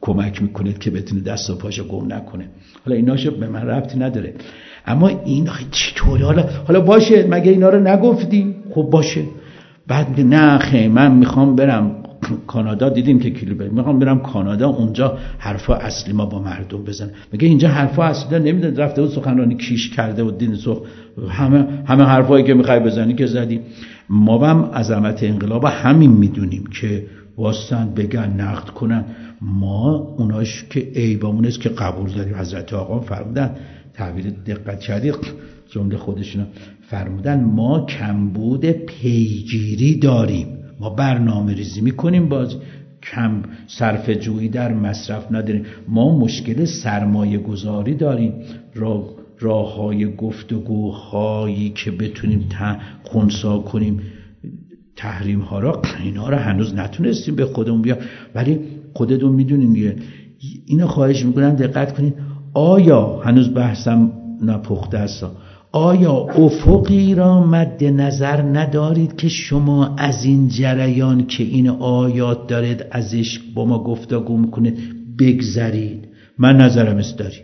Speaker 1: کمک میکنید که بتونه دست و پاشو گم نکنه. حالا ایناشو به من ربطی نداره، اما این چطوری؟ حالا حالا باشه، مگه اینا رو نگفتی؟ خب باشه. بعد نه خیلی من میخوام برم کانادا، دیدیم که کلیپ بریم، میخوام برم کانادا، اونجا حرفا اصلی ما با مردم بزنم. میگه اینجا حرفا اصلی نمیدن، رفته بود سخنرانی کیش کرده و دین سخ همه همه حرفایی که میخوای بزنی که زدی. ما هم عظمت انقلاب همین میدونیم که واسطن بگن نقد کنن، ما اوناش که عیبامون است که قبول داریم. حضرت آقا فرمودن، تعبیر دقت کردید جمله خودشون فرمودن، ما کمبود پیگیری داریم، ما برنامه ریزی میکنیم باز کم صرف جویی در مصرف نداریم، ما مشکل سرمایه گذاری داریم، راه راه های گفتگوهایی که بتونیم خنثی کنیم تحریم ها را، اینا را هنوز نتونستیم به خودمون بیا. ولی خودتون میدونین دیگه. اینو خواهش میکنم دقت کنین، آیا هنوز بحثم نپخته است، آیا افقی را مد نظر ندارید که شما از این جریان که این آیات دارید ازش با ما گفتگو میکنید بگذرید؟ من نظرم است داری.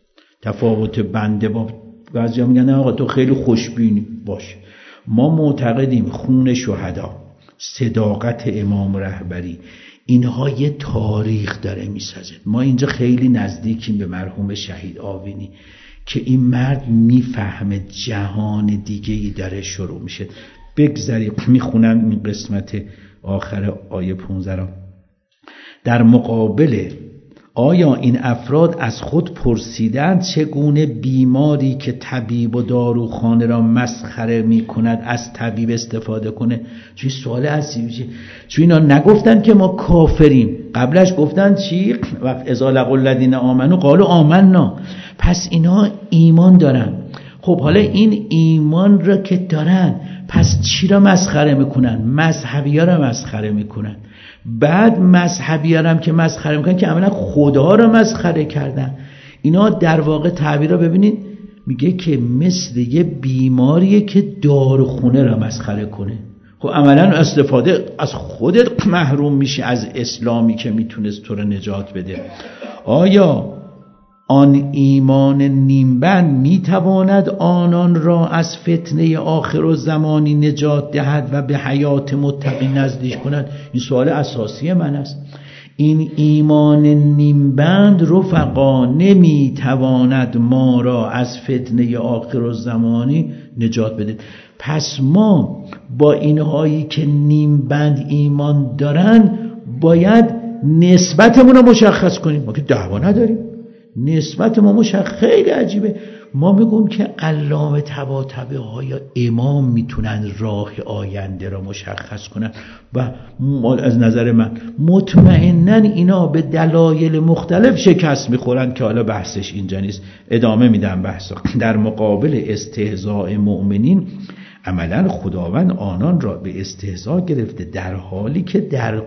Speaker 1: تفاوت بنده با بعضیا میگن آقا تو خیلی خوشبینی. باشه، ما معتقدیم خون شهدا، صداقت امام رهبری، اینها یه تاریخ داره میسازه. ما اینجا خیلی نزدیکیم به مرحوم شهید آوینی که این مرد میفهمه جهان دیگه‌ای داره شروع میشه. بگذاریم میخونم این قسمت آخر آیه پانزده را. در مقابل آیا این افراد از خود پرسیدند چگونه بیماری که طبیب و داروخانه را مسخره می کند از طبیب استفاده کنه؟ چون سوال عصیبی چه؟ چون اینا نگفتن که ما کافریم، قبلش گفتن چی؟ وقت اذا لقوا الذین آمنوا قالوا آمنا. پس اینا ایمان دارن. خب حالا این ایمان را که دارن، پس چی را مسخره میکنن؟ مذهبی ها را مسخره میکنن. بعد مذهبی ها هم که مسخره میکنن که عملا خدا را مسخره کردن. اینا در واقع تعبیر را ببینید، میگه که مثل یه بیماریه که داروخونه را مسخره کنه. خب عملا استفاده از خودت محروم میشه از اسلامی که میتونست تو را نجات بده. آیا آن ایمان نیمبند میتواند آنان را از فتنه آخر و زمانی نجات دهد و به حیات متقی نزدیک کند؟ این سوال اساسی من است. این ایمان نیمبند رفقا نمیتواند ما را از فتنه آخر و زمانی نجات بده. پس ما با اینهایی که نیمبند ایمان دارن باید نسبتمون رو مشخص کنیم. ما که دعوا نداریم، نسبت ما مشخص. خیلی عجیبه، ما میگم که علامه طباطبایی ها یا امام میتونن راه آینده را مشخص کنن و از نظر من مطمئنن اینا به دلایل مختلف شکست میخورن که حالا بحثش اینجا نیست، ادامه میدم بحثا. در مقابل استهزاء مؤمنین عملا خداوند آنان را به استهزاء گرفته در حالی که در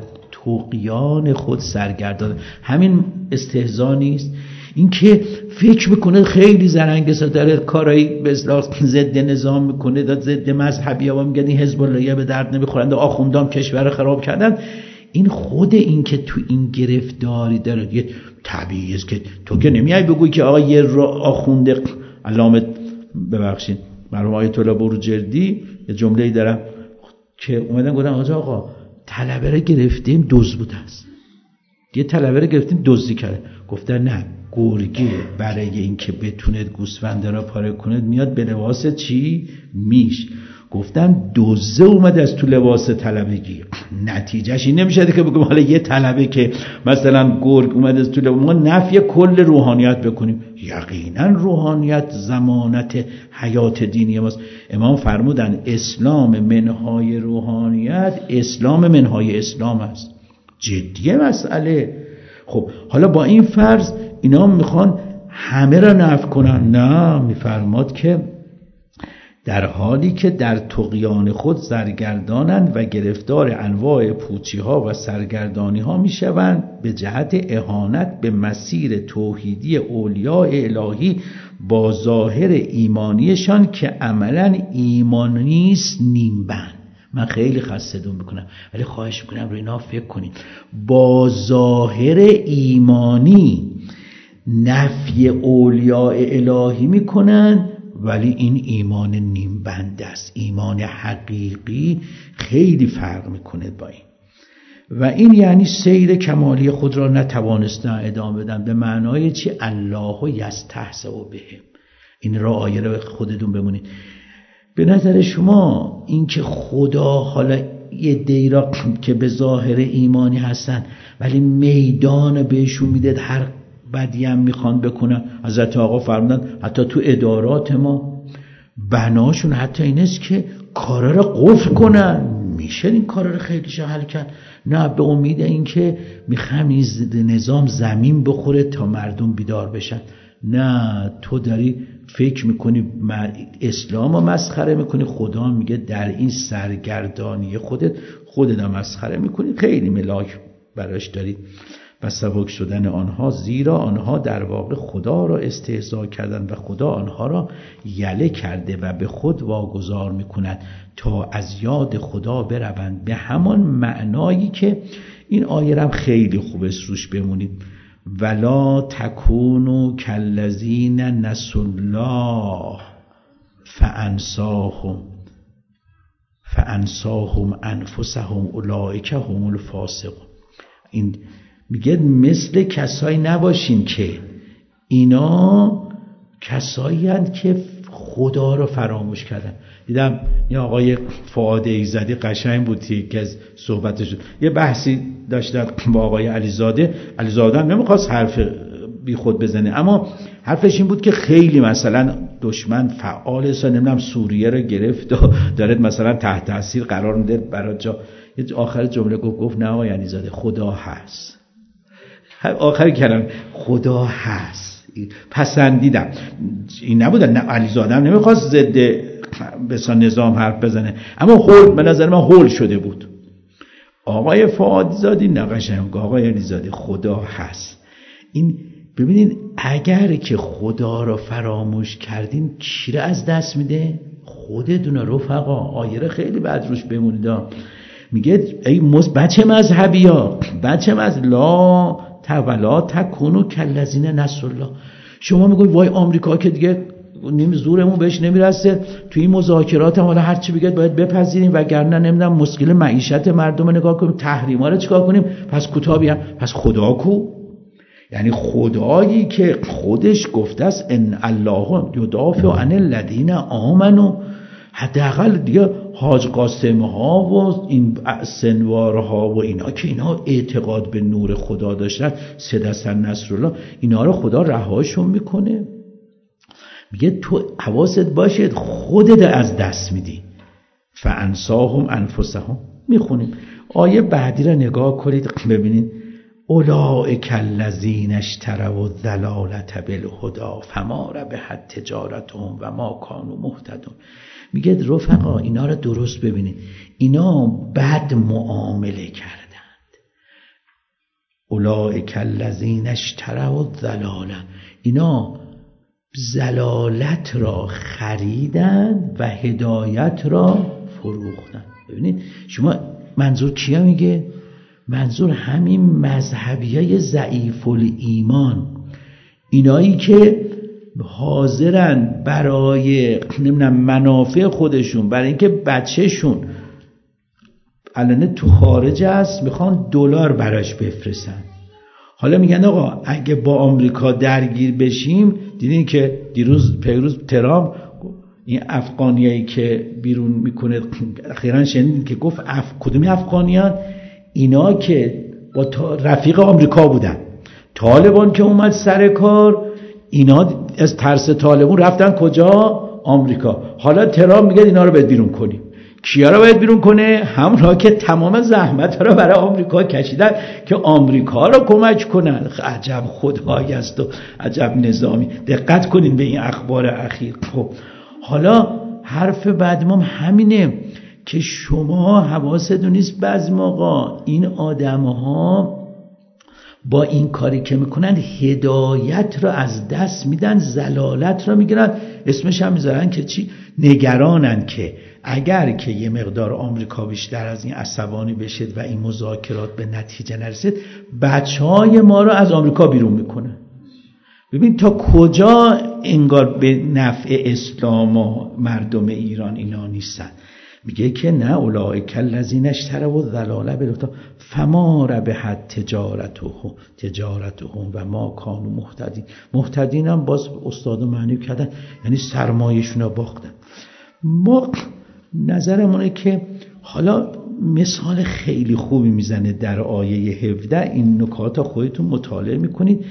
Speaker 1: طغیان خود سرگردان. همین استهزاء نیست؟ این که فکر میکنه خیلی زرنگسا داره کارایی به اصطلاح ضد نظام میکنه، داد ضد مذهبی ها میگن این حزب اللهی به درد نمیخورند، آخوندام کشور خراب کردن. این خود این که تو این گرفتاری داره یه طبیعی است که تو که نمیای بگوی که آقا یه آخونده علامه ببخشید مرحوم آیت الله بروجردی یه جمله‌ای دارم که اومدن گفتن آقا آقا طلبه رو گرفتیم دزد بوده است، یه طلبه رو گرفتیم دزدی کرده. گفتن نه، گرگه برای اینکه بتونه گوسفند را پاره کنه میاد به لباس چی؟ میش. گفتن دزده اومد از تو لباس طلبگی. نتیجهش این نمیشه که بگم حالا یه طلبه که مثلا گرگ اومد از تو لباس، ما نفی کل روحانیت بکنیم. یقینا روحانیت ضمانت حیات دینی ماست. امام فرمودن اسلام منهای روحانیت اسلام منهای اسلام است. جدیه مسئله. خب حالا با این فرض اینا میخوان همه را نفی کنن؟ نه، میفرماد که در حالی که در طغیان خود سرگردانند و گرفتار انواع پوچی ها و سرگردانی ها میشوند به جهت اهانت به مسیر توحیدی اولیاء الهی با ظاهر ایمانیشان که عملا ایمانی است نیمبند. من خیلی خسته‌تون میکنم ولی خواهش میکنم روی اینا فکر کنید. با ظاهر ایمانی نفی اولیاء الهی میکنن ولی این ایمان نیم بنده است. ایمان حقیقی خیلی فرق میکنه با این. و این یعنی سیر کمالی خود را نتوانستن ادامه بدن. به معنای چی؟ الله یستهزئ بهم. این را آیه رو خودتون بمونید. به نظر شما این که خدا حالا یه دی را که به ظاهر ایمانی هستن ولی میدان بهشون میده هر بدی هم میخوان بکنن. حضرت آقا فرمودن حتی تو ادارات ما بناشون حتی این است که کارا رو قفل کنن. میشه این کارا رو خیلیش حل کرد؟ نه، به امید این که میخوام این نظام زمین بخوره تا مردم بیدار بشن. نه، تو داری فکر میکنی اسلام رو مسخره میکنی. خدا میگه در این سرگردانی خودت خودت هم مسخره میکنی. خیلی ملاک براش داری. و سبک شدن آنها، زیرا آنها در واقع خدا را استهزا کردن و خدا آنها را یله کرده و به خود واگذار میکند تا از یاد خدا بروند. به همان معنایی که این آیه هم خیلی خوب است روش بمونید. ولا تکونوا کالذین نسوا الله فانساهم فانساهم انفسهم اولئک هم الفاسقون. این میگه مثل کسایی نباشین که اینا کسایی هستند که خدا رو فراموش کردن. دیدم یه آقای فؤاد ایزدی قشنگ بود که از صحبتش یه بحثی داشتن با آقای علیزاده. علیزاده هم نمیخواست حرف بی خود بزنه، اما حرفش این بود که خیلی مثلا دشمن فعال است، نمیدونم سوریه رو گرفت و داره مثلا تحت تاثیر قرار میده برای جا. یه آخر جمله گفت گفت نه آقای علیزاده، خدا هست. آخری کلام خدا هست. پسندیدم. این نبود نه علیزاده هم نمیخواست ضد بسا نظام حرف بزنه، اما هول به نظر من هول شده بود. آقای فؤاد زادی نقشم آقای علیزاده خدا هست. این ببینید اگر که خدا رو فراموش کردین کی رو از دست میده؟ خودتون رفقا. آیه خیلی بعد روش بمونید. میگه ای مز بچه مذهبی ها، بچه مذهب لا تولا تکونو کالذین نسوا الله. شما میگوید وای آمریکا که دیگه نیم زورمون بهش نمیرسه، توی این مذاکرات هم حالا هر چی بگید باید بپذیریم وگرنه نمیدونم مشکل معیشت مردم نگاه کنیم، تحریما رو چیکار کنیم؟ پس کوتاه بیان. پس خدا کو؟ یعنی خدایی که خودش گفته است ان الله یدافع عن الذین آمنوا. حداقل دیگه حاج قاسم ها و این سنوار ها و اینا که اینا اعتقاد به نور خدا داشتن، سدستر نصرالله، اینا رو خدا رهاشون میکنه. میگه تو حواست باشه خودت از دست میدی. فانساهم انفسهم. میخونیم آیه بعدی رو نگاه کنید ببینید. اولئک الذین اشتروا الضلالة بالهدی فما ربحت تجارتهم و ما کانوا مهتدون. میگه رفقا اینا رو درست ببینید، اینا بد معامله کردند. اولئک الذین اشتروا الضلالة، اینا ضلالت را خریدند و هدایت را فروختند. ببینید شما منظور کیا میگه؟ منظور همین مذهبیای ضعیف الایمان، اینایی که حاضرن برای نمیدونم منافع خودشون، برای اینکه بچهشون الان تو خارج است میخوان دلار براش بفرستن. حالا میگن آقا اگه با آمریکا درگیر بشیم، دیدین که دیروز پیروز ترامپ این افغانیایی که بیرون میکنه اخیراً شنیدین که گفت اف... کدومی افغانیان؟ اینا که با رفیق آمریکا بودن. طالبان که اومد سر کار، اینا از ترس طالبان رفتن کجا؟ آمریکا. حالا ترامپ میگه اینا رو باید بیرون کنیم. کیا رو باید بیرون کنه؟ همونها که تمام زحمت رو برای آمریکا کشیدن که آمریکا رو کمک کنن. عجب خدایی است و عجب نظامی. دقت کنین به این اخبار اخیر. خب حالا حرف بعدمم همینه که شما حواستون نیست بعضی موقع این آدم‌ها با این کاری که میکنن هدایت رو از دست میدن، ضلالت رو میگیرن، اسمش هم میذارن که چی؟ نگرانن که اگر که یه مقدار آمریکا بیشتر از این عصبانی بشه و این مذاکرات به نتیجه نرسید، بچهای ما رو از آمریکا بیرون میکنه. ببین تا کجا انگار به نفع اسلام و مردم ایران اینا نیستن. میگه که نه اولئک الذین اشتروا الضلاله بالهدی فما ربحت تجارتهم تجارتهم و ما کانوا مهتدین. مهتدین هم باز استاد معنی کردن یعنی سرمایه‌شون رو باختن. ما نظرمونه که حالا مثال خیلی خوبی میزنه در آیه هفده، این نکات خودتون مطالعه میکنید.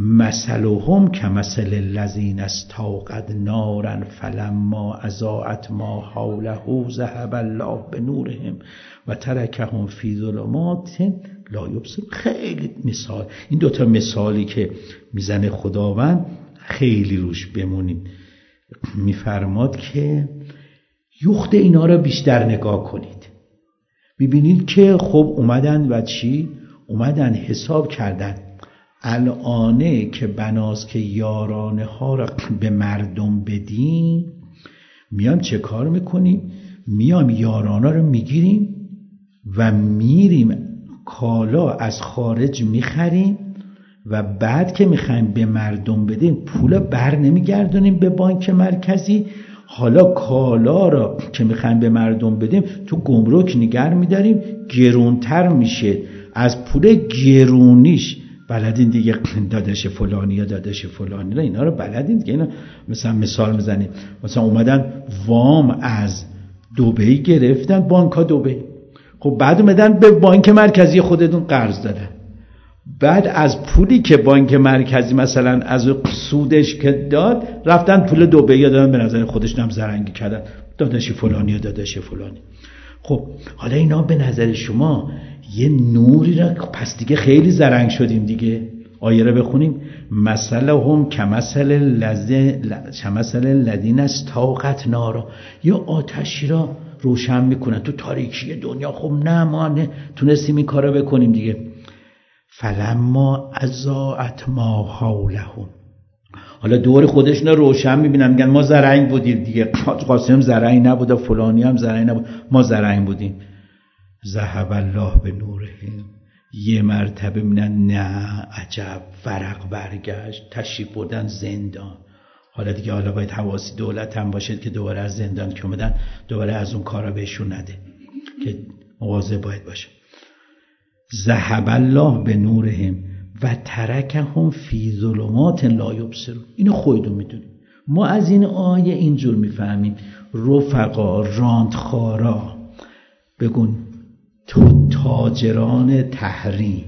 Speaker 1: مثلهم کمثل الذین استوقد نارا فلما اضاءت ما حوله ذهب الله بنورهم و ترکهم فی ظلمات لا یبصرون. خیلی مثال، این دوتا مثالی که میزنه خداوند خیلی روش بمونید. میفرماد که یخت اینا را بیشتر نگاه کنید. میبینید که خب اومدن و چی؟ اومدن حساب کردن الانه که بناست که یارانه ها را به مردم بدیم، میام چه کار میکنیم؟ میام یارانه رو میگیریم و میریم کالا از خارج میخریم و بعد که میخوایم به مردم بدیم پول بر نمیگردونیم به بانک مرکزی. حالا کالا را که میخوایم به مردم بدیم تو گمرک نگر میداریم، گرونتر میشه از پول گرونیش. بلدین دیگه داداش فلانی یا داداش فلانی را اینا رو بلدین دیگه. اینا مثلا مثال میزنیم، مثلا اومدن وام از دبی گرفتن، بانک ها دبی، خب بعد اومدن به بانک مرکزی خودتون قرض دادن، بعد از پولی که بانک مرکزی مثلا از سودش که داد رفتن پول دبی یا دادن، به نظر خودشون هم زرنگی کردن، داداش فلانی یا داداش فلانی. خب حالا اینا به نظر شما یه نوری را، پس دیگه خیلی زرنگ شدیم دیگه. آیه را بخونیم. مثلهم کمثل الذین استوقد نارا، یا آتشی را روشن میکنن تو تاریکی دنیا. خب نه ما نه تونستیم این کارا بکنیم دیگه. فلما اضاءت ما حولهم، حالا دور خودشون رو روشن میبینن، میگن ما زرنگ بودیم دیگه، قاسم زرنگ نبود، فلانی هم زرنگ نبود، ما زرنگ بودیم. ذهب الله به نورهم، یه مرتبه میبینن نه عجب، ورق برگشت، تشریف بردن زندان. حالا دیگه حالا باید حواسی دولت هم باشه که دوباره از زندان که اومدن دوباره از اون کارا بهشون نده، که مواظب باید باشه. ذهب الله به نورهم و ترکهم فی ظلمات لا یبصرون. اینو خودتون میدونید. ما از این آیه اینجور میفهمیم رفقا، راندخارا، بگون تو تاجران تحریم،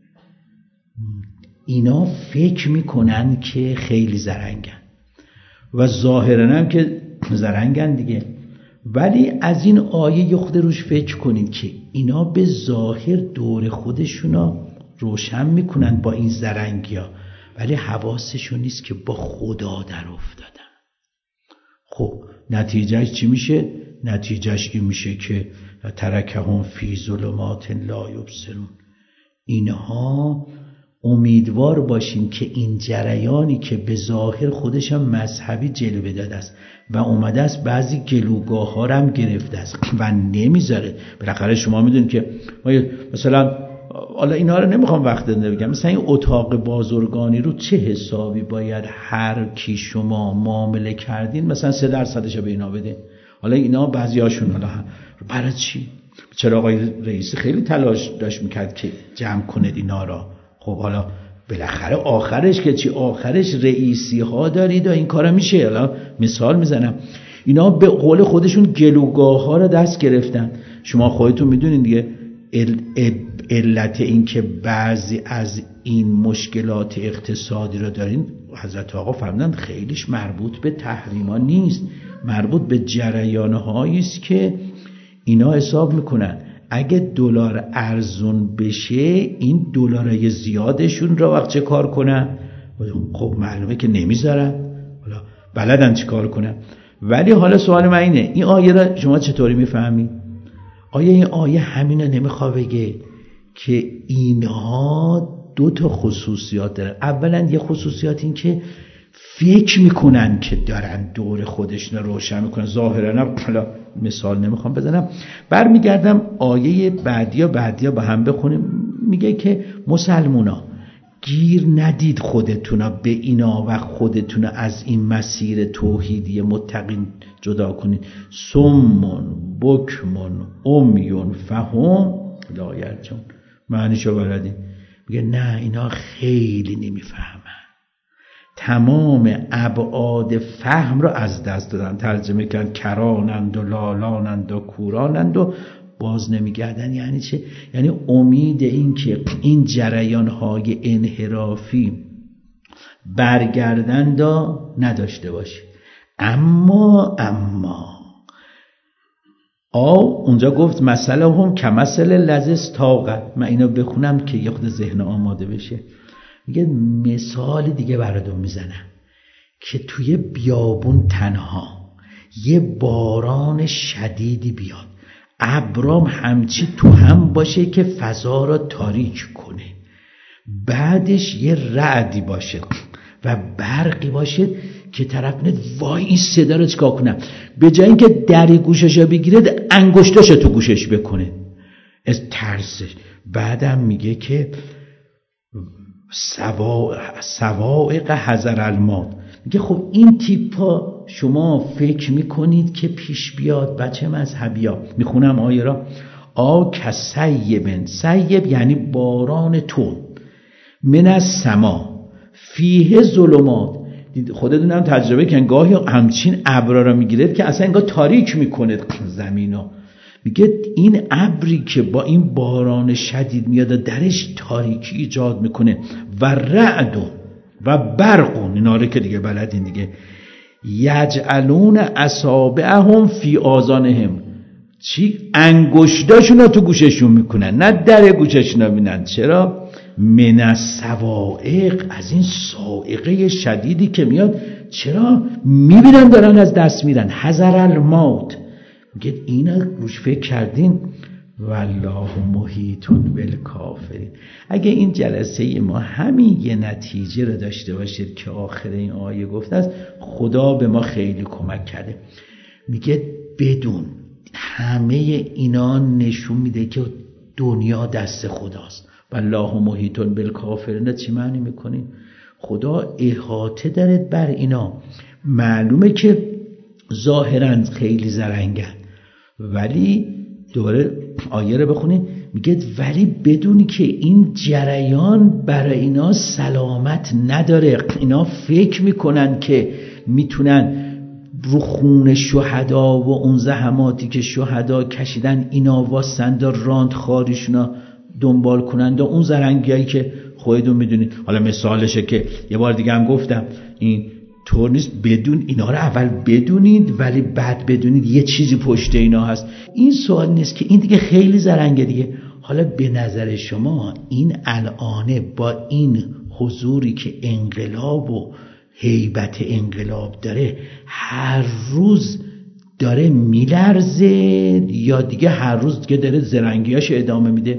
Speaker 1: اینا فکر میکنن که خیلی زرنگن و ظاهرا هم که زرنگن دیگه، ولی از این آیه یه خود روش فکر کنید که اینا به ظاهر دور خودشونا روشن میکنن با این زرنگی ها، ولی حواسشون نیست که با خدا در افتادن. خب نتیجهش چی میشه؟ نتیجهش این میشه که ترکهم فی ظلمات لا یبصرون. اینها امیدوار باشیم که این جریانی که به ظاهر خودش هم مذهبی جلوه داده است و اومده است بعضی گلوگاه ها هم گرفته است و نمیذاره. بالاخره شما میدونید که مثلا حالا اینا رو نمیخوام وقت ده بگم، مثلا این اتاق بازرگانی رو چه حسابی باید هر کی شما معامله کردین مثلا سه درصدش به اینا بده. حالا اینا بعضی هاشون حالا برای چی؟ چرا آقای رئیس خیلی تلاش داشت میکرد که جمع کنید اینا را. خب حالا بالاخره آخرش که چی؟ آخرش رئیسی ها دارید و این کارا میشه. حالا مثال میزنم، اینا به قول خودشون گلوگاه ها رو دست گرفتن. شما خودتون میدونید دیگه علت این که بعضی از این مشکلات اقتصادی رو دارین، حضرت آقا فرمودن خیلیش مربوط به تحریما نیست، مربوط به جریان‌هایی است که اینا حساب میکنن اگه دلار ارزون بشه این دلارای زیادشون رو وقت چه کار کنن؟ خب معلومه که نمیذارن، حالا بلدن چه کار کنن. ولی حالا سوال من اینه، این آیه رو شما چطوری میفهمید؟ آیا این آیه همینو نمیخواد بگه که اینها دو تا خصوصیات دارن؟ اولا یه خصوصیات این که فکر میکنن که دارن دور خودشون روشن میکنن، ظاهرا حالا مثال نمیخوام بزنم. برمیگردم آیه بعدیا بعدیا با هم بخونیم. میگه که مسلمونا گیر ندید خودتونا به اینا و خودتونا از این مسیر توحیدی متقین جدا کنید. سمون بکمون امیون فهم لا یرجون. معنیشو بلدین؟ میگه نه اینا خیلی نمیفهمن، تمام ابعاد فهم رو از دست دادن. ترجمه کردن کرانند و لالانند و کورانند و باز نمیگردن. یعنی چه؟ یعنی امید این که این جریان‌های انحرافی برگردند نداشته باشه. اما اما آو اونجا گفت مسئله هم که مسئله لذیذ طاقت. من اینو بخونم که یه خود ذهن آماده بشه. میگه مثال دیگه براتون میزنم که توی بیابون تنها یه باران شدیدی بیاد، ابرام همچی تو هم باشه که فضا را تاریک کنه، بعدش یه رعدی باشه و برقی باشه که طرف نید وای این صدا رو چکار کنم، به جای اینکه دری گوشش بگیره انگشتاش تو گوشش بکنه از ترسش. بعدم میگه که سوائق حذر الموت. میگه خب این تیپا شما فکر میکنید که پیش بیاد؟ بچه مذهبیا میخونم آیه را. آ کسیبن، سیب یعنی باران تون، من از سما فیه ظلمات. خودتون هم تجربه کن گاهی همچین ابرا را میگیرید که اصلا انگار تاریک میکنه زمینو. میگه این ابری که با این باران شدید میاد درش تاریکی ایجاد میکنه و رعد و برق، اینا رو که دیگه بلدین دیگه. یجعلون اصابعهم فی آذانهم، چی؟ انگشتاشون رو تو گوششون میکنن، نه در گوششون رو بینن. چرا؟ من الصواعق، از این صاعقه شدیدی که میاد. چرا؟ میبینن دارن از دست میرن. حذر الموت. میگه اینا روش فکر کردین؟ والله محیط بالکافرین. اگه این جلسه ما همین یه نتیجه رو داشته باشید که آخر این آیه گفته است، خدا به ما خیلی کمک کرده. میگه بدون همه اینا نشون میده که دنیا دست خداست. والله محیط بالکافرین. چی معنی میکنین؟ خدا احاطه داره بر اینا. معلومه که ظاهراً خیلی زرنگن، ولی دوباره آیه رو بخونید. میگه ولی بدونی که این جریان برای اینا سلامت نداره. اینا فکر میکنن که میتونن رو خون شهدا و اون زحماتی که شهدا کشیدن اینا واسند و راند خاریشونا دنبال کنند و اون زرنگیایی که خودتون میدونید. حالا مثالشه که یه بار دیگه هم گفتم این طور نیست بدون اینا رو اول بدونید ولی بعد بدونید یه چیزی پشت اینا هست. این سوال نیست که این دیگه خیلی زرنگه دیگه. حالا به نظر شما این الانه با این حضوری که انقلاب و هیبت انقلاب داره هر روز داره میلرزه یا دیگه هر روز دیگه داره زرنگیاش ادامه میده؟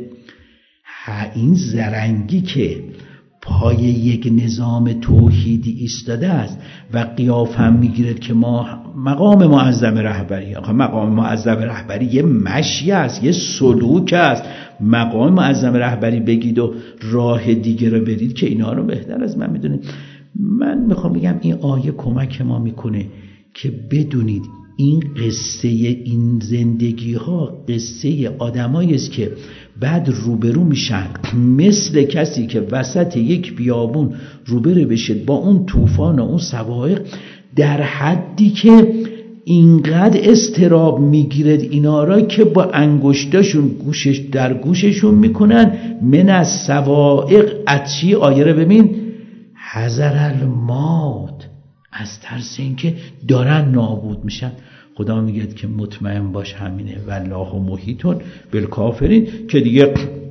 Speaker 1: این زرنگی که پای یک نظام توحیدی ایستاده است و قیاف هم میگیرد که ما مقام معظم رهبری، آخه مقام معظم رهبری یه مشی است، یه سلوک است. مقام معظم رهبری بگید و راه دیگه رو برید که اینا رو بهتر از من میدونید. من میخوام بگم این آیه کمک ما میکنه که بدونید این قصه این زندگی ها قصه آدمایی است که بعد روبرو میشن مثل کسی که وسط یک بیابون روبرو بشه با اون طوفان و اون صواعق، در حدی که اینقدر اضطراب میگیرد اینا را که با انگشتاشون گوشش در گوششون میکنن. من از صواعق اچی آیه رو ببین، حذر الموت، از ترس اینکه دارن نابود میشن. خدا میگه که مطمئن باش همینه. والله محیط بالکافرین که دیگه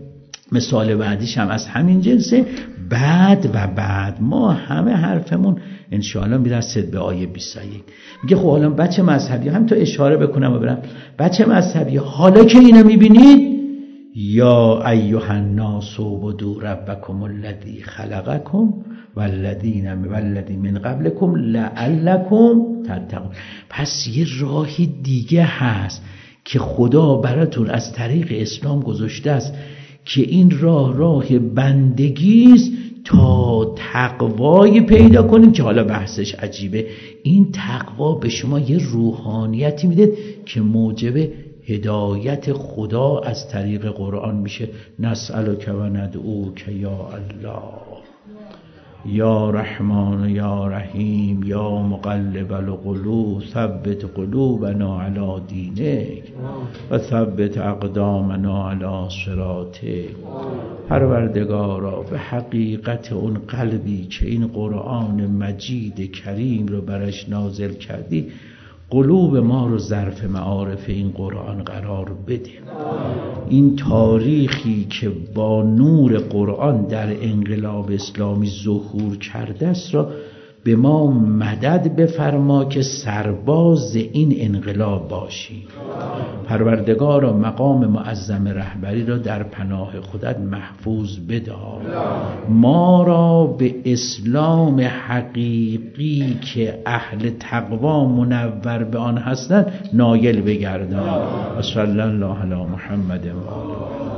Speaker 1: مثال بعدیش هم از همین جنسه. بعد و بعد ما همه حرفمون انشاءالله میرسد به آیه بیست و یک. میگه خب حالا بچه مذهبی هم تو اشاره بکنم و برم. بچه مذهبی حالا که اینو میبینید، یا ایها الناس عبدوا ربکم الذی خلقکم والذین والذی من قبلکم لعلکم تتقون. پس یه راه دیگه هست که خدا براتون از طریق اسلام گذاشته است که این راه راه بندگی است تا تقوای پیدا کنیم که حالا بحثش عجیبه. این تقوا به شما یه روحانیتی میده که موجب هدایت خدا از طریق قرآن میشه. نسألک و ندعوک یا الله یا رحمان یا رحیم یا مقلب القلوب ثبت قلوبنا علی دینک و ثبت اقدامنا علی صراطک. پروردگارا به حقیقت اون قلبی که این قرآن مجید کریم رو برش نازل کردی قلوب ما رو ظرف معارف این قرآن قرار بده. این تاریخی که با نور قرآن در انقلاب اسلامی ظهور کرده است را به ما مدد بفرما که سرباز این انقلاب باشیم. پروردگارا مقام معظم رهبری را در پناه خودت محفوظ بدار. ما را به اسلام حقیقی که اهل تقوا منور به آن هستند نایل بگردان. و صلی الله علی محمد و آله.